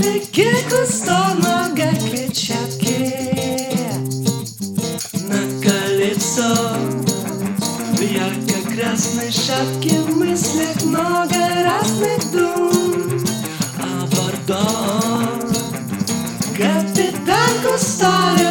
реке Кусто много клетчатки. На колесо в ярко-красной шапке, в мыслях много разных дум. А Бордо капитан Кусто